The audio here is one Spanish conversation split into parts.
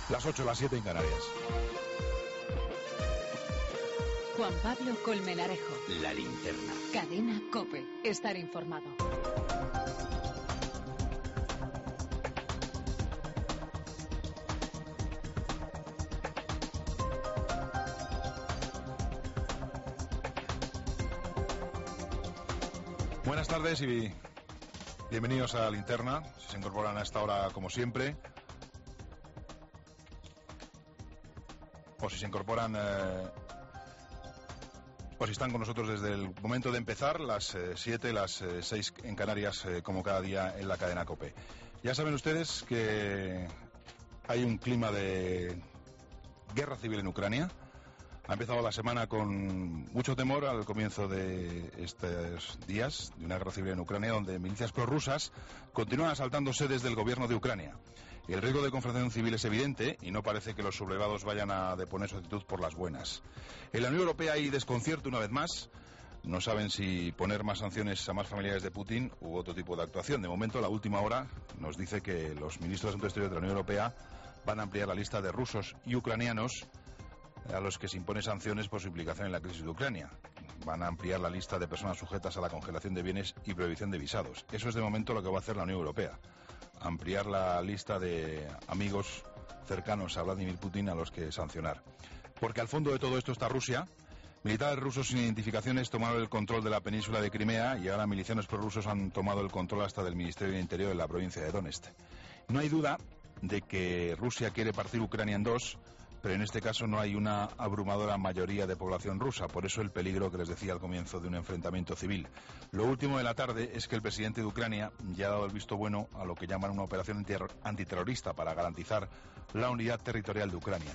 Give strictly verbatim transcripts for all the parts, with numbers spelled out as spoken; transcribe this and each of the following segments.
Las ocho, las siete en Canarias. Juan Pablo Colmenarejo. La linterna. Cadena COPE. Estar informado. Buenas tardes y bienvenidos a la linterna. Si se incorporan a esta hora como siempre, o si se incorporan eh, o si están con nosotros desde el momento de empezar, las siete, eh, las eh, seis en Canarias, eh, como cada día en la cadena COPE. Ya saben ustedes que hay un clima de guerra civil en Ucrania. Ha empezado la semana con mucho temor al comienzo de estos días de una guerra civil en Ucrania, donde milicias prorrusas continúan asaltando sedes del gobierno de Ucrania. El riesgo de confrontación civil es evidente y no parece que los sublevados vayan a deponer su actitud por las buenas. En la Unión Europea hay desconcierto una vez más. No saben si poner más sanciones a más familiares de Putin u otro tipo de actuación. De momento, la última hora nos dice que los ministros de Asuntos Exteriores de la Unión Europea van a ampliar la lista de rusos y ucranianos a los que se imponen sanciones por su implicación en la crisis de Ucrania. Van a ampliar la lista de personas sujetas a la congelación de bienes y prohibición de visados. Eso es de momento lo que va a hacer la Unión Europea. Ampliar la lista de amigos cercanos a Vladimir Putin a los que sancionar. Porque al fondo de todo esto está Rusia. Militares rusos sin identificaciones tomaron el control de la península de Crimea y ahora milicianos prorrusos han tomado el control hasta del Ministerio del Interior en la provincia de Donetsk. No hay duda de que Rusia quiere partir Ucrania en dos, pero en este caso no hay una abrumadora mayoría de población rusa, por eso el peligro que les decía al comienzo de un enfrentamiento civil. Lo último de la tarde es que el presidente de Ucrania ya ha dado el visto bueno a lo que llaman una operación antiterrorista para garantizar la unidad territorial de Ucrania.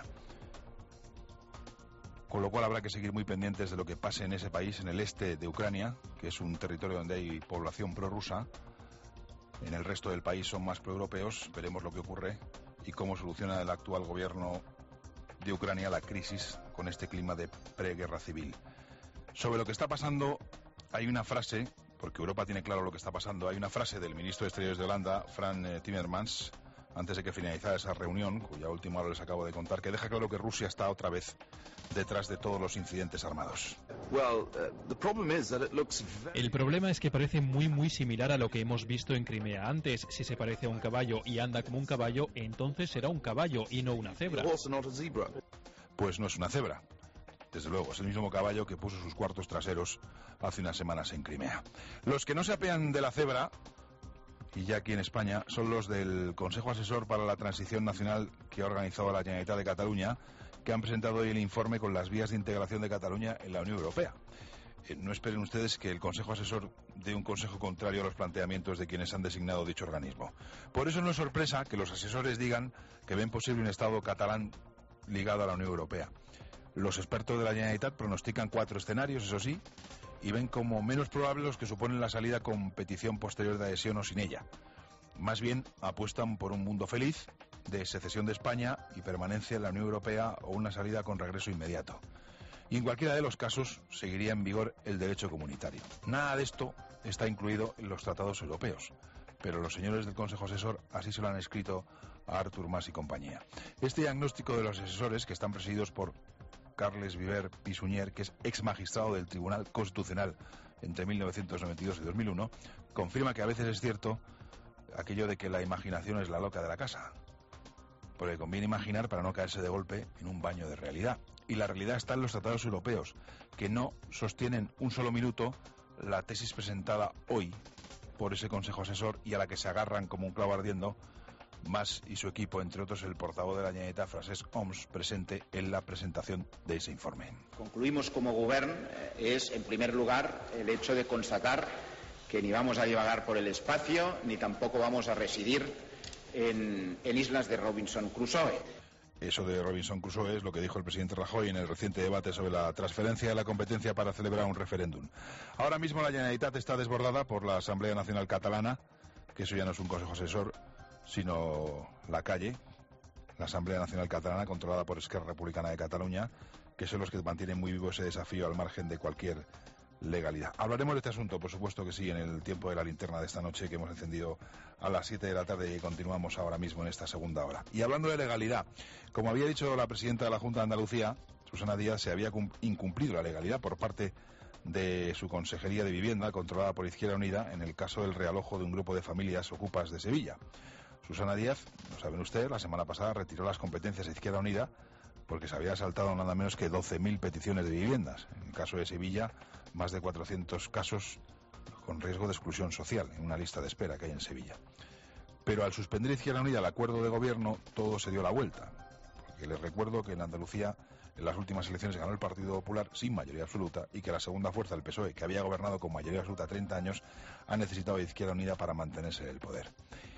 Con lo cual habrá que seguir muy pendientes de lo que pase en ese país, en el este de Ucrania, que es un territorio donde hay población prorrusa. En el resto del país son más proeuropeos. Veremos lo que ocurre y cómo soluciona el actual gobierno de Ucrania la crisis con este clima de preguerra civil. Sobre lo que está pasando hay una frase, porque Europa tiene claro lo que está pasando, hay una frase del ministro de Exteriores de Holanda, Frans Timmermans, antes de que finalizara esa reunión, cuya última hora les acabo de contar, que deja claro que Rusia está otra vez detrás de todos los incidentes armados. El problema es que parece muy muy similar a lo que hemos visto en Crimea antes. Si se parece a un caballo y anda como un caballo, entonces será un caballo y no una cebra. Pues no es una cebra. Desde luego, es el mismo caballo que puso sus cuartos traseros hace unas semanas en Crimea. Los que no se apean de la cebra, y ya aquí en España, son los del Consejo Asesor para la Transición Nacional que ha organizado la Generalitat de Cataluña, que han presentado hoy el informe con las vías de integración de Cataluña en la Unión Europea. Eh, no esperen ustedes que el Consejo Asesor dé un consejo contrario a los planteamientos de quienes han designado dicho organismo. Por eso no es sorpresa que los asesores digan que ven posible un Estado catalán ligado a la Unión Europea. Los expertos de la Generalitat pronostican cuatro escenarios, eso sí, y ven como menos probables los que suponen la salida con petición posterior de adhesión o sin ella. Más bien apuestan por un mundo feliz, de secesión de España y permanencia en la Unión Europea o una salida con regreso inmediato. Y en cualquiera de los casos seguiría en vigor el derecho comunitario. Nada de esto está incluido en los tratados europeos, pero los señores del Consejo Asesor así se lo han escrito a Artur Mas y compañía. Este diagnóstico de los asesores, que están presididos por Carles Viver Pisunyer, que es ex magistrado del Tribunal Constitucional entre mil novecientos noventa y dos y dos mil uno, confirma que a veces es cierto aquello de que la imaginación es la loca de la casa, porque conviene imaginar para no caerse de golpe en un baño de realidad. Y la realidad está en los tratados europeos, que no sostienen un solo minuto la tesis presentada hoy por ese Consejo Asesor y a la que se agarran como un clavo ardiendo Mas y su equipo, entre otros el portavoz de la Generalitat, Francesc Homs, presente en la presentación de ese informe. Concluimos como Govern eh, es, en primer lugar, el hecho de constatar que ni vamos a divagar por el espacio, ni tampoco vamos a residir en, en islas de Robinson Crusoe. Eso de Robinson Crusoe es lo que dijo el presidente Rajoy en el reciente debate sobre la transferencia de la competencia para celebrar un referéndum. Ahora mismo la Generalitat está desbordada por la Asamblea Nacional Catalana, que eso ya no es un consejo asesor, sino la calle, la Asamblea Nacional Catalana, controlada por Esquerra Republicana de Cataluña, que son los que mantienen muy vivo ese desafío al margen de cualquier legalidad. Hablaremos de este asunto, por supuesto que sí, en el tiempo de la linterna de esta noche que hemos encendido a las siete de la tarde y continuamos ahora mismo en esta segunda hora. Y hablando de legalidad, como había dicho la presidenta de la Junta de Andalucía, Susana Díaz, se había incumplido la legalidad por parte de su Consejería de Vivienda, controlada por Izquierda Unida, en el caso del realojo de un grupo de familias ocupas de Sevilla. Susana Díaz, lo saben ustedes, la semana pasada retiró las competencias de Izquierda Unida porque se había saltado nada menos que doce mil peticiones de viviendas. En el caso de Sevilla, más de cuatrocientos casos con riesgo de exclusión social, en una lista de espera que hay en Sevilla. Pero al suspender Izquierda Unida el acuerdo de gobierno, todo se dio la vuelta. Porque les recuerdo que en Andalucía, en las últimas elecciones, ganó el Partido Popular sin mayoría absoluta y que la segunda fuerza, el P S O E, que había gobernado con mayoría absoluta treinta años, ha necesitado de Izquierda Unida para mantenerse en el poder.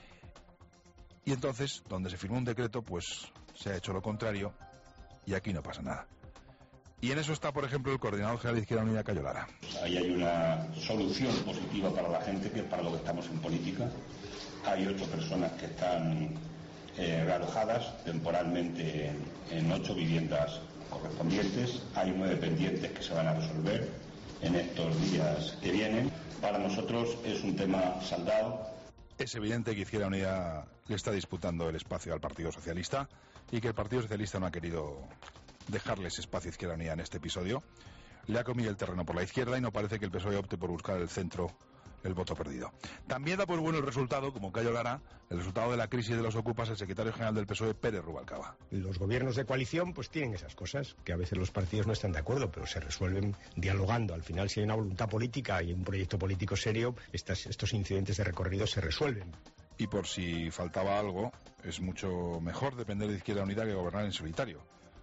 Y entonces, donde se firmó un decreto, pues se ha hecho lo contrario y aquí no pasa nada. Y en eso está, por ejemplo, el coordinador general de Izquierda Unida, Cayo Lara. Ahí hay una solución positiva para la gente, que es para lo que estamos en política. Hay ocho personas que están eh, realojadas temporalmente en, en ocho viviendas correspondientes. Hay nueve pendientes que se van a resolver en estos días que vienen. Para nosotros es un tema saldado. Es evidente que Izquierda Unida le está disputando el espacio al Partido Socialista y que el Partido Socialista no ha querido dejarles espacio a Izquierda Unida en este episodio. Le ha comido el terreno por la izquierda y no parece que el P S O E opte por buscar el centro, el voto perdido. También da por bueno el resultado, como Cayo Lara, el resultado de la crisis de los ocupas, el secretario general del P S O E, Pérez Rubalcaba. Los gobiernos de coalición pues tienen esas cosas, que a veces los partidos no están de acuerdo, pero se resuelven dialogando. Al final, si hay una voluntad política y un proyecto político serio, estas, estos incidentes de recorrido se resuelven. Y por si faltaba algo, es mucho mejor depender de Izquierda Unida que gobernar en solitario.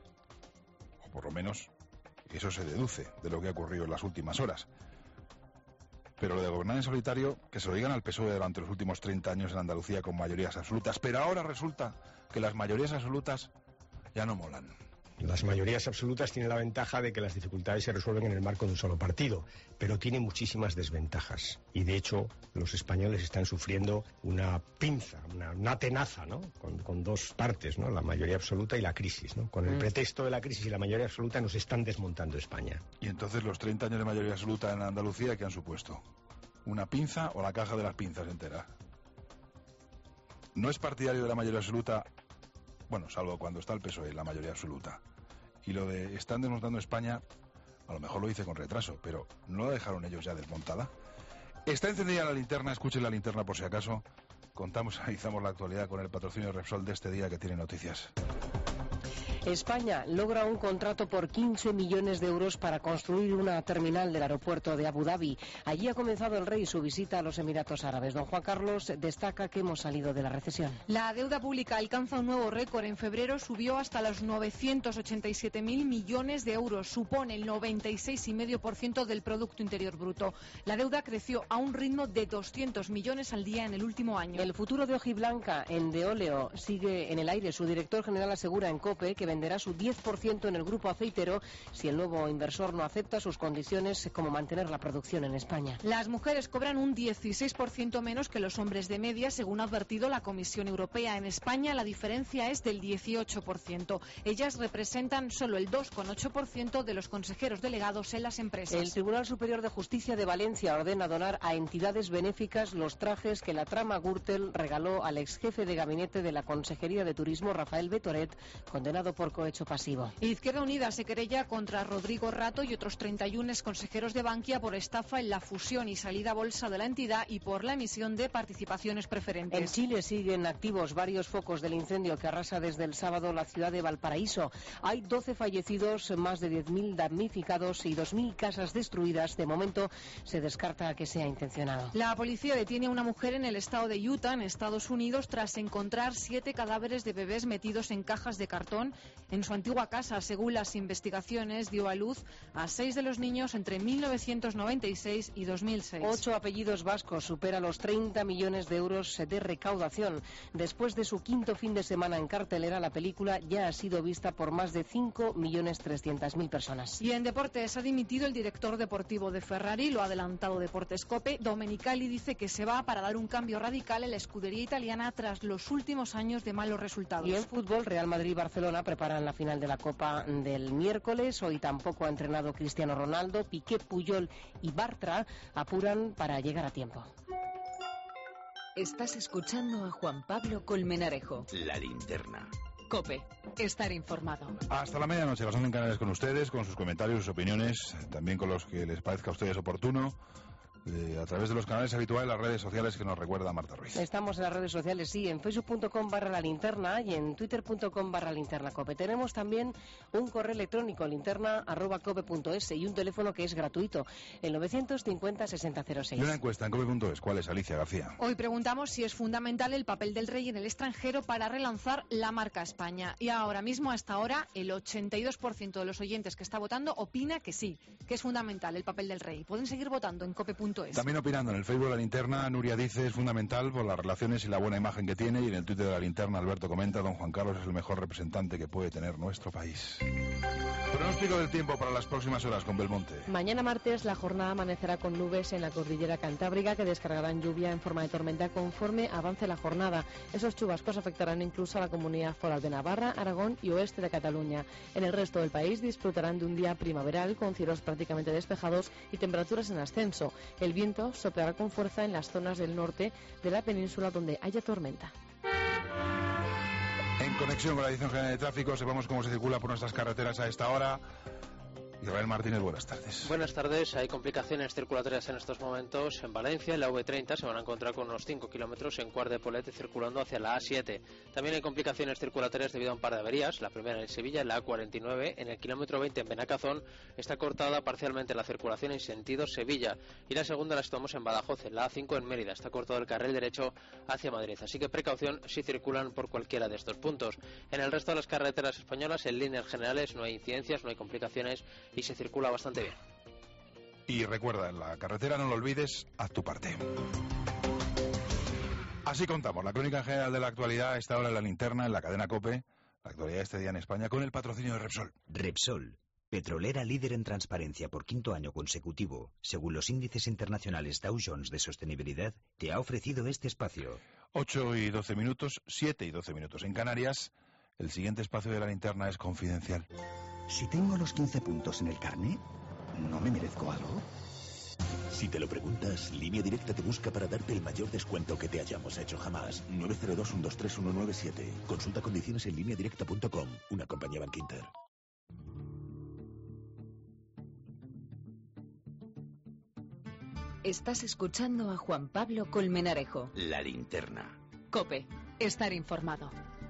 O por lo menos eso se deduce de lo que ha ocurrido en las últimas horas. Pero lo de gobernar en solitario, que se lo digan al P S O E durante los últimos treinta años en Andalucía con mayorías absolutas. Pero ahora resulta que las mayorías absolutas ya no molan. Las mayorías absolutas tienen la ventaja de que las dificultades se resuelven en el marco de un solo partido, pero tiene muchísimas desventajas. Y de hecho, los españoles están sufriendo una pinza, una, una tenaza, ¿no? Con, con dos partes, ¿no? La mayoría absoluta y la crisis, ¿no? Con el pretexto de la crisis y la mayoría absoluta nos están desmontando España. Y entonces los treinta años de mayoría absoluta en Andalucía, ¿qué han supuesto? ¿Una pinza o la caja de las pinzas entera? No es partidario de la mayoría absoluta. Bueno, salvo cuando está el P S O E, la mayoría absoluta. Y lo de están desmontando España, a lo mejor lo hice con retraso, pero ¿no la dejaron ellos ya desmontada? Está encendida la linterna, escuchen la linterna por si acaso. Contamos, analizamos la actualidad con el patrocinio de Repsol de este día que tiene noticias. España logra un contrato por quince millones de euros para construir una terminal del aeropuerto de Abu Dhabi. Allí ha comenzado el rey su visita a los Emiratos Árabes. Don Juan Carlos destaca que hemos salido de la recesión. La deuda pública alcanza un nuevo récord. En febrero subió hasta los novecientos ochenta y siete mil millones de euros. Supone el noventa y seis coma cinco por ciento del Producto Interior Bruto. La deuda creció a un ritmo de doscientos millones al día en el último año. El futuro de Hojiblanca en Deóleo sigue en el aire. Su director general asegura en COPE que venderá su diez por ciento en el grupo aceitero si el nuevo inversor no acepta sus condiciones, como mantener la producción en España. Las mujeres cobran un dieciséis por ciento menos que los hombres de media, según ha advertido la Comisión Europea. En España la diferencia es del dieciocho por ciento. Ellas representan solo el dos coma ocho por ciento de los consejeros delegados en las empresas. El Tribunal Superior de Justicia de Valencia ordena donar a entidades benéficas los trajes que la trama Gürtel regaló al ex jefe de gabinete de la Consejería de Turismo, Rafael Betoret, condenado por cohecho pasivo. Izquierda Unida se querella contra Rodrigo Rato y otros treinta y uno consejeros de Bankia por estafa en la fusión y salida a bolsa de la entidad y por la emisión de participaciones preferentes. En Chile siguen activos varios focos del incendio que arrasa desde el sábado la ciudad de Valparaíso. Hay doce fallecidos, más de diez mil damnificados y dos mil casas destruidas. De momento se descarta que sea intencionado. La policía detiene a una mujer en el estado de Utah, en Estados Unidos, tras encontrar siete cadáveres de bebés metidos en cajas de cartón en su antigua casa. Según las investigaciones, dio a luz a seis de los niños entre mil novecientos noventa y seis y dos mil seis. Ocho apellidos vascos, supera los treinta millones de euros de recaudación. Después de su quinto fin de semana en cartelera, la película ya ha sido vista por más de cinco millones trescientas mil personas. Y en deportes ha dimitido el director deportivo de Ferrari, lo ha adelantado Deportes Cope. Domenicali dice que se va para dar un cambio radical en la escudería italiana tras los últimos años de malos resultados. Y en fútbol, Real Madrid-Barcelona prepara preparan la final de la Copa del miércoles. Hoy tampoco ha entrenado Cristiano Ronaldo. Piqué, Puyol y Bartra apuran para llegar a tiempo. Estás escuchando a Juan Pablo Colmenarejo. La linterna. COPE. Estar informado. Hasta la medianoche, Las Ondas en Canarias con ustedes, con sus comentarios, sus opiniones, también con los que les parezca a ustedes oportuno. Eh, a través de los canales habituales, las redes sociales que nos recuerda Marta Ruiz. Estamos en las redes sociales, sí, en facebook punto com barra la linterna y en twitter punto com barra linterna cope. Tenemos también un correo electrónico, linterna arroba cope punto es, y un teléfono que es gratuito, el novecientos cincuenta sesenta cero seis. Y una encuesta en cope punto es. ¿Cuál es, Alicia García? Hoy preguntamos si es fundamental el papel del rey en el extranjero para relanzar la marca España. Y ahora mismo, hasta ahora, el ochenta y dos por ciento de los oyentes que está votando opina que sí, que es fundamental el papel del rey. Pueden seguir votando en cope punto es. También opinando en el Facebook de La Linterna, Nuria dice es fundamental por las relaciones y la buena imagen que tiene, y en el Twitter de La Linterna Alberto comenta: don Juan Carlos es el mejor representante que puede tener nuestro país. Pronóstico del tiempo para las próximas horas con Belmonte. Mañana martes la jornada amanecerá con nubes en la cordillera cantábrica que descargarán lluvia en forma de tormenta conforme avance la jornada. Esos chubascos afectarán incluso a la comunidad foral de Navarra, Aragón y oeste de Cataluña. En el resto del país disfrutarán de un día primaveral con cielos prácticamente despejados y temperaturas en ascenso. El viento soplará con fuerza en las zonas del norte de la península donde haya tormenta. En conexión con la Dirección General de Tráfico, sepamos cómo se circula por nuestras carreteras a esta hora. Israel Martínez, buenas tardes. Buenas tardes. Hay complicaciones circulatorias en estos momentos. En Valencia, en la V treinta, se van a encontrar con unos cinco kilómetros en Cuart de Polet circulando hacia la A siete. También hay complicaciones circulatorias debido a un par de averías. La primera en Sevilla, en la A cuarenta y nueve. En el kilómetro veinte en Benacazón está cortada parcialmente la circulación en sentido Sevilla. Y la segunda la estamos en Badajoz, en la A cinco en Mérida. Está cortado el carril derecho hacia Madrid. Así que precaución si circulan por cualquiera de estos puntos. En el resto de las carreteras españolas, en líneas generales, no hay incidencias, no hay complicaciones y se circula bastante bien. Y recuerda, en la carretera no lo olvides, haz tu parte. Así contamos la crónica general de la actualidad a esta hora en La Linterna, en la cadena COPE, la actualidad de este día en España, con el patrocinio de Repsol. Repsol, petrolera líder en transparencia por quinto año consecutivo, según los índices internacionales Dow Jones de sostenibilidad, te ha ofrecido este espacio. ocho y doce minutos, siete y doce minutos en Canarias. El siguiente espacio de La Linterna es confidencial. Si tengo los quince puntos en el carnet, ¿no me merezco algo? Si te lo preguntas, Línea Directa te busca para darte el mayor descuento que te hayamos hecho jamás. nueve cero dos, uno dos tres, uno nueve siete. Consulta condiciones en línea directa punto com, una compañía Bankinter. Estás escuchando a Juan Pablo Colmenarejo. La Linterna. COPE. Estar informado.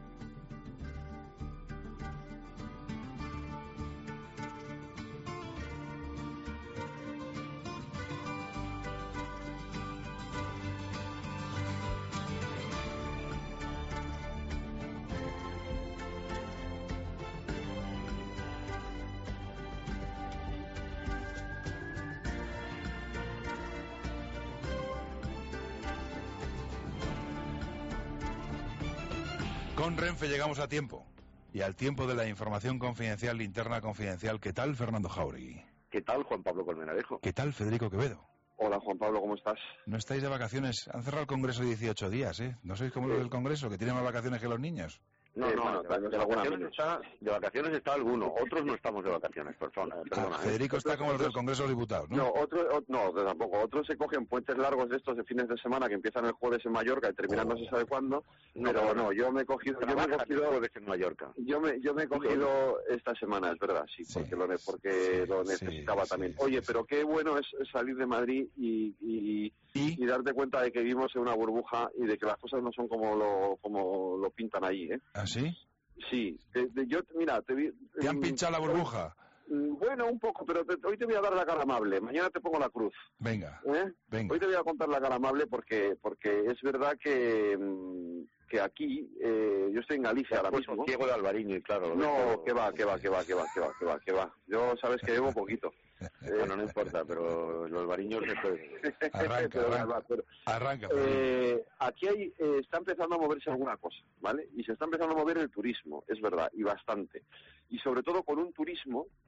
Con Renfe llegamos a tiempo. Y al tiempo de la información confidencial, linterna confidencial. ¿Qué tal, Fernando Jauregui? ¿Qué tal, Juan Pablo Colmenarejo? ¿Qué tal, Federico Quevedo? Hola, Juan Pablo, ¿cómo estás? No estáis de vacaciones. Han cerrado el Congreso dieciocho días, ¿eh? ¿No sois como los del Congreso, que tienen más vacaciones que los niños? No, no, bueno, de, de, vacaciones está, de vacaciones está alguno, otros no estamos de vacaciones, persona. Perdona, ah, Federico ¿eh? está como los del Congreso de los Diputados, ¿no? No, otros, no, tampoco. Otros se cogen puentes largos de estos de fines de semana que empiezan el jueves en Mallorca y terminan oh. no se sabe cuándo. No, pero no, yo me he cogido, yo me he cogido jueves en Mallorca. Yo me, yo me he cogido esta semana, es verdad, sí, sí porque lo, porque sí, lo necesitaba sí, también. Sí, Oye, sí, pero qué bueno es salir de Madrid y, y, ¿Y? y darte cuenta de que vivimos en una burbuja y de que las cosas no son como lo, como lo pintan allí, ¿eh? ¿Ah, sí? Sí, te, te, yo, mira, te vi... ¿Te han pinchado la burbuja? Bueno, un poco, pero te, hoy te voy a dar la cara amable, mañana te pongo la cruz. Venga, ¿Eh? venga. Hoy te voy a contar la cara amable porque porque es verdad que, que aquí, eh, yo estoy en Galicia ahora pues mismo. Ciego de Albariño y claro. No, que va, que va, que va, que va, que va, que va, que va. Yo sabes que bebo poquito. Bueno, no importa, pero los albariños se pueden. Arranca, pero, arranca. Pero, arranca eh, aquí hay, eh, está empezando a moverse alguna cosa, ¿vale? Y se está empezando a mover el turismo, es verdad, y bastante. Y sobre todo con un turismo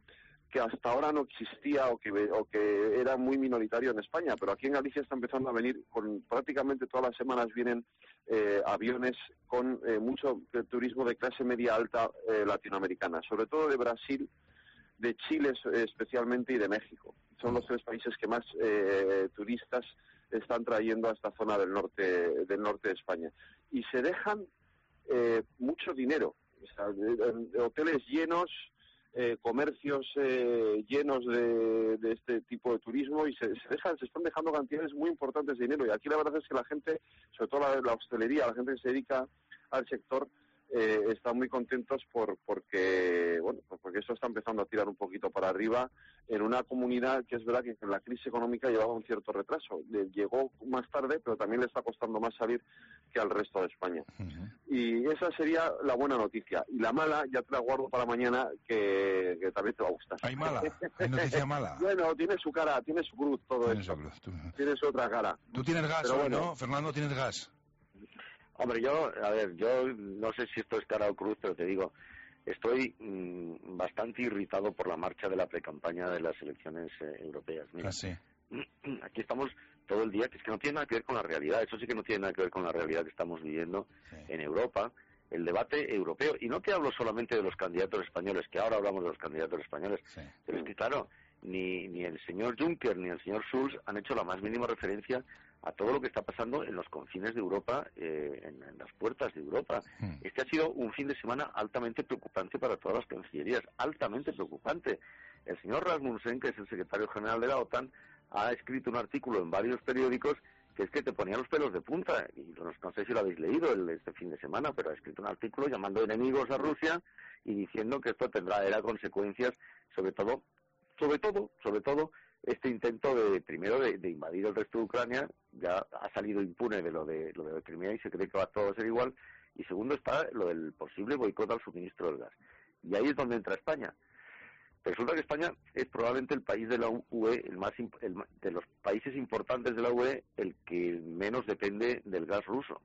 que hasta ahora no existía o que, o que era muy minoritario en España, pero aquí en Galicia está empezando a venir, con prácticamente todas las semanas vienen eh, aviones con eh, mucho turismo de clase media alta eh, latinoamericana, sobre todo de Brasil, de Chile especialmente y de México. Son los tres países que más eh, turistas están trayendo a esta zona del norte del norte de España. Y se dejan eh, mucho dinero, o sea, de, de hoteles llenos, eh, comercios eh, llenos de, de este tipo de turismo, y se, se dejan, se están dejando cantidades muy importantes de dinero. Y aquí la verdad es que la gente, sobre todo la, la hostelería, la gente que se dedica al sector, eh, están muy contentos por porque bueno porque esto está empezando a tirar un poquito para arriba en una comunidad que es verdad que en la crisis económica llevaba un cierto retraso. Llegó más tarde, pero también le está costando más salir que al resto de España. Uh-huh. Y esa sería la buena noticia. Y la mala, ya te la guardo para mañana, que, que también te va a gustar. ¿Hay mala? ¿Hay noticia mala? Bueno, tiene su cara, tiene su cruz todo tiene esto. Su cruz, tú... Tiene su otra cara. Tú tienes gas, pero bueno, ¿no? Fernando, ¿tienes gas? Hombre, yo, a ver, yo no sé si esto es cara o cruz, pero te digo, estoy mmm, bastante irritado por la marcha de la precampaña de las elecciones eh, europeas. Mira, ah, sí. Aquí estamos todo el día, que es que no tiene nada que ver con la realidad, eso sí que no tiene nada que ver con la realidad que estamos viviendo sí. en Europa, el debate europeo. Y no te hablo solamente de los candidatos españoles, que ahora hablamos de los candidatos españoles, sí. pero es que claro, ni, ni el señor Juncker ni el señor Schulz han hecho la más mínima referencia a todo lo que está pasando en los confines de Europa, eh, en, en las puertas de Europa. Mm. Este ha sido un fin de semana altamente preocupante para todas las cancillerías, altamente preocupante. El señor Rasmussen, que es el secretario general de la OTAN, ha escrito un artículo en varios periódicos que es que te ponía los pelos de punta, y no, no sé si lo habéis leído el, este fin de semana, pero ha escrito un artículo llamando enemigos a Rusia y diciendo que esto tendrá era consecuencias, sobre todo, sobre todo, sobre todo, este intento de, primero, de, de invadir el resto de Ucrania. Ya ha salido impune de lo de lo de Crimea y se cree que va todo a ser igual, y segundo está lo del posible boicot al suministro del gas. Y ahí es donde entra España. Resulta que España es probablemente el país de la U E, el más el, de los países importantes de la U E, el que menos depende del gas ruso.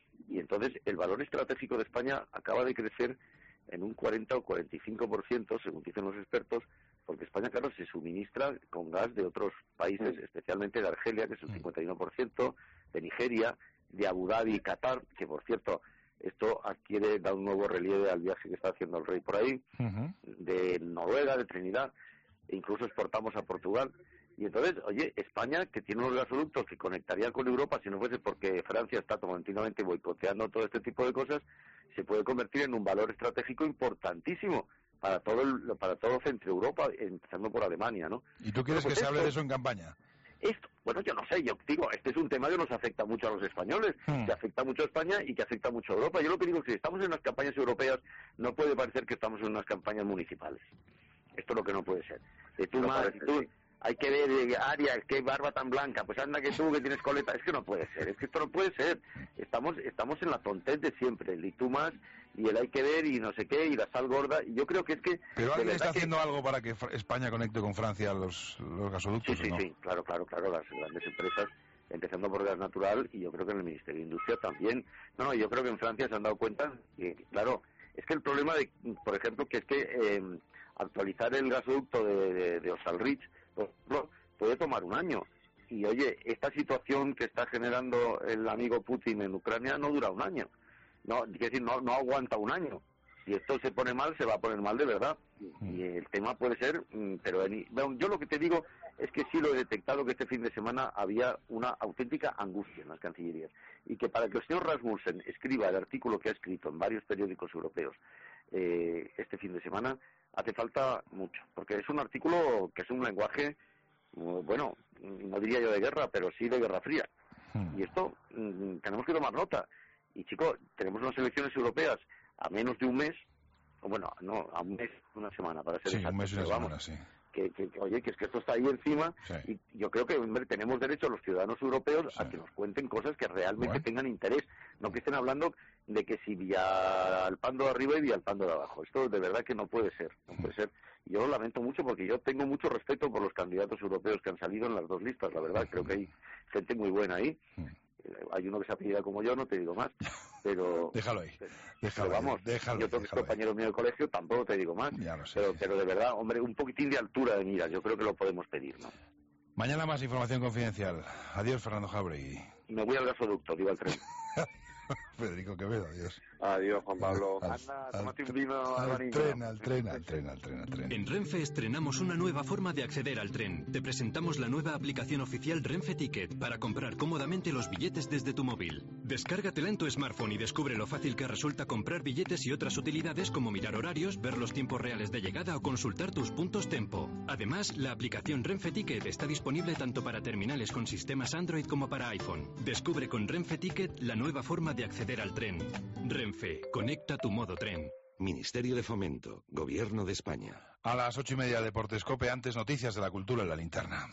Y entonces el valor estratégico de España acaba de crecer en un cuarenta o cuarenta y cinco por ciento, según dicen los expertos, porque España, claro, se suministra con gas de otros países, mm. especialmente de Argelia, que es el cincuenta y uno por ciento, de Nigeria, de Abu Dhabi y Qatar, que por cierto, esto adquiere, da un nuevo relieve al viaje que está haciendo el rey por ahí, uh-huh. de Noruega, de Trinidad, e incluso exportamos a Portugal. Y entonces, oye, España, que tiene unos gasoductos que conectaría con Europa, si no fuese porque Francia está continuamente boicoteando todo este tipo de cosas, se puede convertir en un valor estratégico importantísimo para todo el, para todo Centro Europa, empezando por Alemania, ¿no? ¿Y tú quieres pues que esto, se hable de eso en campaña? Esto, bueno, yo no sé, yo digo, este es un tema que nos afecta mucho a los españoles, hmm. que afecta mucho a España y que afecta mucho a Europa. Yo lo que digo es que si estamos en unas campañas europeas, no puede parecer que estamos en unas campañas municipales. Esto es lo que no puede ser. De tú no más, tú, hay que ver, eh, Arias, qué barba tan blanca, pues anda que tú que tienes coleta, es que no puede ser, es que esto no puede ser. Estamos estamos en la tontez de siempre, el y tú más, y el hay que ver y no sé qué, y la sal gorda, y yo creo que es que... ¿Pero alguien está que... haciendo algo para que España conecte con Francia los, los gasoductos? Sí, sí, ¿no? sí, claro, claro, claro, las grandes empresas, empezando por gas natural, y yo creo que en el Ministerio de Industria también. No, no, yo creo que en Francia se han dado cuenta que, claro, es que el problema de, por ejemplo, que es que eh, actualizar el gasoducto de, de, de Hostalrich, por ejemplo, puede tomar un año. Y oye, esta situación que está generando el amigo Putin en Ucrania no dura un año. No, es decir, no, no aguanta un año. Si esto se pone mal, se va a poner mal de verdad. Y el tema puede ser, pero en, bueno, yo lo que te digo es que sí lo he detectado, que este fin de semana había una auténtica angustia en las cancillerías. Y que para que el señor Rasmussen escriba el artículo que ha escrito en varios periódicos europeos eh, este fin de semana, hace falta mucho. Porque es un artículo que es un lenguaje, bueno, no diría yo de guerra, pero sí de guerra fría. Y esto mm, tenemos que tomar nota. Y chicos, tenemos unas elecciones europeas a menos de un mes, o bueno, no, a un mes, una semana para ser sí, exactos, un mes y una pero semana, vamos, sí. que, que, que, oye, que es que esto está ahí encima, sí. Y yo creo que hombre, tenemos derecho los ciudadanos europeos sí. a que nos cuenten cosas que realmente bueno. tengan interés, no que estén hablando de que si Villalpando de arriba y Villalpando de abajo. Esto de verdad que no puede ser, no puede ser. Yo lo lamento mucho porque yo tengo mucho respeto por los candidatos europeos que han salido en las dos listas, la verdad, creo que hay gente muy buena ahí. Hay uno que se apellida como yo, no te digo más. pero déjalo ahí, déjalo pero vamos, ahí, déjalo, yo creo que es compañero mío de colegio, tampoco te digo más, ya lo sé, pero, pero de verdad, hombre, un poquitín de altura de miras, yo creo que lo podemos pedir, ¿no? Mañana más información confidencial. Adiós, Fernando Jauregui. Me voy al gasoducto, digo al tren. Federico Quevedo, adiós. Adiós, Juan Pablo. Al, Anda, tómate un vino, al, al tren, al tren, al tren, al tren, al tren. En Renfe estrenamos una nueva forma de acceder al tren. Te presentamos la nueva aplicación oficial Renfe Ticket para comprar cómodamente los billetes desde tu móvil. Descárgatela en tu smartphone y descubre lo fácil que resulta comprar billetes y otras utilidades como mirar horarios, ver los tiempos reales de llegada o consultar tus puntos Tempo. Además, la aplicación Renfe Ticket está disponible tanto para terminales con sistemas Android como para iPhone. Descubre con Renfe Ticket la nueva forma de acceder al tren. Renfe, conecta tu modo tren. Ministerio de Fomento, Gobierno de España. A las ocho y media, Deportes Cope, antes noticias de la cultura en la linterna.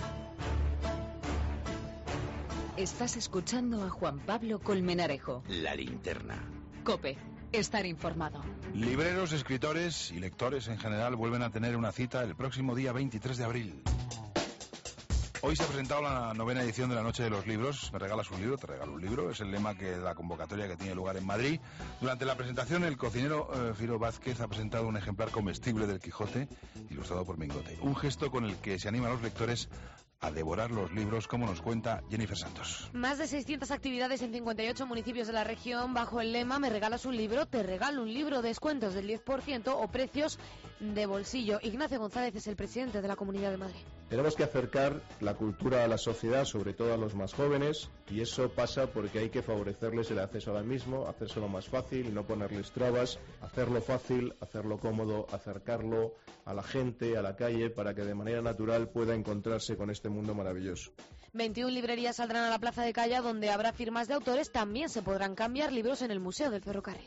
Estás escuchando a Juan Pablo Colmenarejo. La linterna. Cope, estar informado. Libreros, escritores y lectores en general vuelven a tener una cita el próximo día veintitrés de abril. Hoy se ha presentado la novena edición de la Noche de los Libros. Me regalas un libro, te regalo un libro. Es el lema que la convocatoria que tiene lugar en Madrid. Durante la presentación, el cocinero eh, Firo Vázquez ha presentado un ejemplar comestible del Quijote, ilustrado por Mingote. Un gesto con el que se anima a los lectores a devorar los libros, como nos cuenta Jennifer Santos. Más de seiscientas actividades en cincuenta y ocho municipios de la región bajo el lema "Me regalas un libro, te regalo un libro", descuentos del diez por ciento o precios de bolsillo. Ignacio González es el presidente de la Comunidad de Madrid. Tenemos que acercar la cultura a la sociedad, sobre todo a los más jóvenes, y eso pasa porque hay que favorecerles el acceso al mismo, hacérselo más fácil, no ponerles trabas, hacerlo fácil, hacerlo cómodo, acercarlo a la gente, a la calle, para que de manera natural pueda encontrarse con este mundo maravilloso. veintiuna librerías saldrán a la Plaza de Calla, donde habrá firmas de autores. También se podrán cambiar libros en el Museo del Ferrocarril.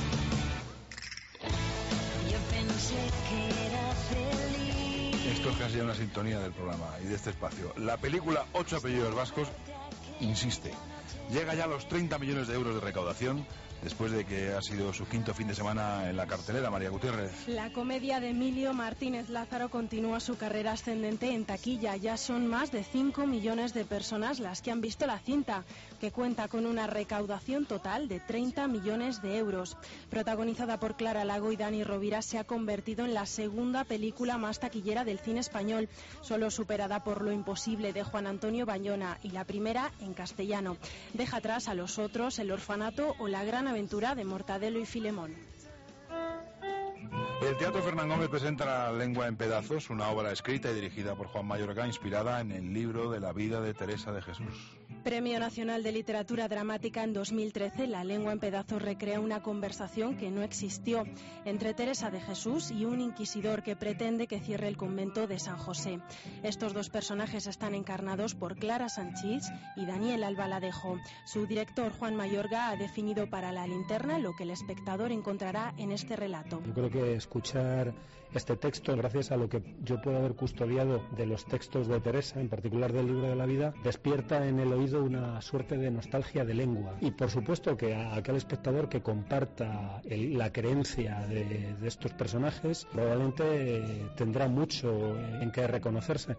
Yo pensé que era feliz. Esto es casi una sintonía del programa y de este espacio. La película Ocho apellidos vascos insiste. Llega ya a los treinta millones de euros de recaudación, después de que ha sido su quinto fin de semana en la cartelera. María Gutiérrez. La comedia de Emilio Martínez Lázaro continúa su carrera ascendente en taquilla. Ya son más de cinco millones de personas las que han visto la cinta, que cuenta con una recaudación total de treinta millones de euros. Protagonizada por Clara Lago y Dani Rovira, se ha convertido en la segunda película más taquillera del cine español, solo superada por Lo imposible de Juan Antonio Bayona, y la primera en castellano. Deja atrás a Los otros, El orfanato o La gran aventura de Mortadelo y Filemón. El Teatro Fernán Gómez presenta La lengua en pedazos, una obra escrita y dirigida por Juan Mayorga, inspirada en el libro de la vida de Teresa de Jesús. Premio Nacional de Literatura Dramática en dos mil trece, La lengua en pedazos recrea una conversación que no existió entre Teresa de Jesús y un inquisidor que pretende que cierre el convento de San José. Estos dos personajes están encarnados por Clara Sanchís y Daniel Albaladejo. Su director, Juan Mayorga, ha definido para La Linterna lo que el espectador encontrará en este relato. Yo creo que escuchar este texto, gracias a lo que yo puedo haber custodiado de los textos de Teresa, en particular del libro de la vida, despierta en el oído una suerte de nostalgia de lengua. Y por supuesto que a aquel espectador que comparta el, la creencia de, de estos personajes, probablemente eh, tendrá mucho en que reconocerse.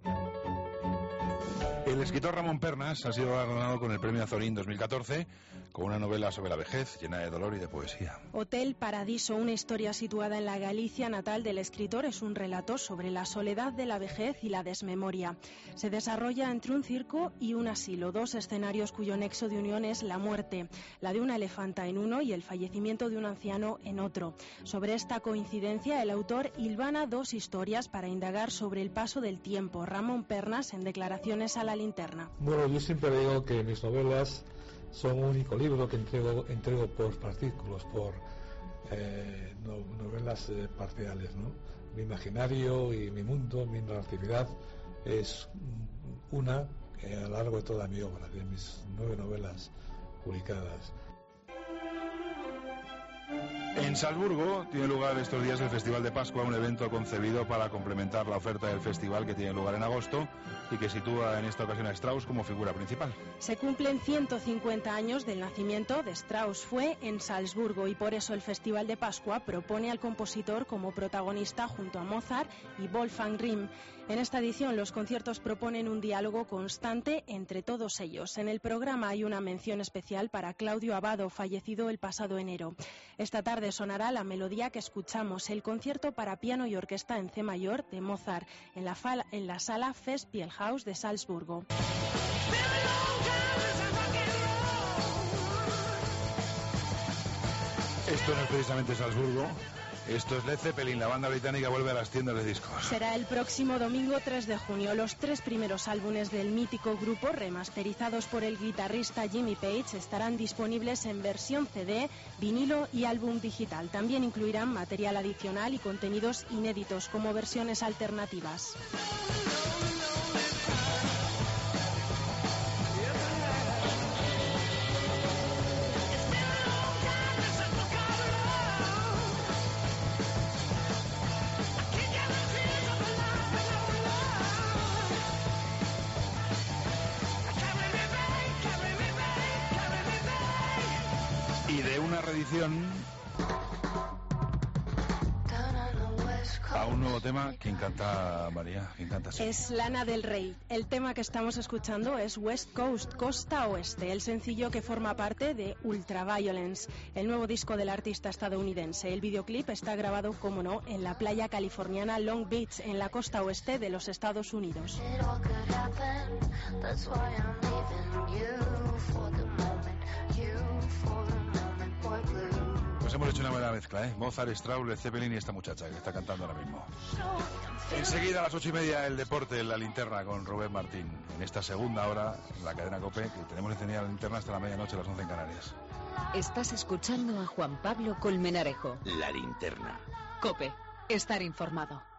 El escritor Ramón Pernas ha sido galardonado con el Premio Azorín dos mil catorce con una novela sobre la vejez llena de dolor y de poesía. Hotel Paradiso, una historia situada en la Galicia natal del escritor, es un relato sobre la soledad de la vejez y la desmemoria. Se desarrolla entre un circo y un asilo, dos escenarios cuyo nexo de unión es la muerte, la de una elefanta en uno y el fallecimiento de un anciano en otro. Sobre esta coincidencia, el autor hilvana dos historias para indagar sobre el paso del tiempo. Ramón Pernas, en declaraciones a La Linterna. Bueno, yo siempre digo que mis novelas son un único libro que entrego, entrego por partículas, por eh, no, novelas eh, parciales, ¿no? Mi imaginario y mi mundo, mi narratividad es una eh, a lo largo de toda mi obra, de mis nueve novelas publicadas. En Salzburgo tiene lugar estos días el Festival de Pascua, un evento concebido para complementar la oferta del festival que tiene lugar en agosto y que sitúa en esta ocasión a Strauss como figura principal. Se cumplen ciento cincuenta años del nacimiento de Strauss. Fue en Salzburgo y por eso el Festival de Pascua propone al compositor como protagonista junto a Mozart y Wolfgang Rihm. En esta edición los conciertos proponen un diálogo constante entre todos ellos. En el programa hay una mención especial para Claudio Abbado, fallecido el pasado enero. Esta tarde sonará la melodía que escuchamos, el concierto para piano y orquesta en C mayor de Mozart, en la, fal- en la sala Festspielhaus de Salzburgo. Esto no es precisamente Salzburgo. Esto es Led Zeppelin, la banda británica vuelve a las tiendas de discos. Será el próximo domingo tres de junio. Los tres primeros álbumes del mítico grupo, remasterizados por el guitarrista Jimmy Page, estarán disponibles en versión C D, vinilo y álbum digital. También incluirán material adicional y contenidos inéditos como versiones alternativas. Y de una reedición a un nuevo tema. ¿Quién canta, María? ¿Quién canta así? Es Lana del Rey. El tema que estamos escuchando es West Coast, Costa Oeste, el sencillo que forma parte de Ultraviolence, el nuevo disco del artista estadounidense. El videoclip está grabado, como no, en la playa californiana Long Beach, en la costa oeste de los Estados Unidos. Pues hemos hecho una buena mezcla, ¿eh? Mozart, Strauss, Led Zeppelin y esta muchacha que está cantando ahora mismo. Enseguida a las ocho y media el deporte en la linterna con Rubén Martín. En esta segunda hora, en la cadena COPE, que tenemos encendida la linterna hasta la medianoche, a las once en Canarias. Estás escuchando a Juan Pablo Colmenarejo. La linterna. COPE. Estar informado.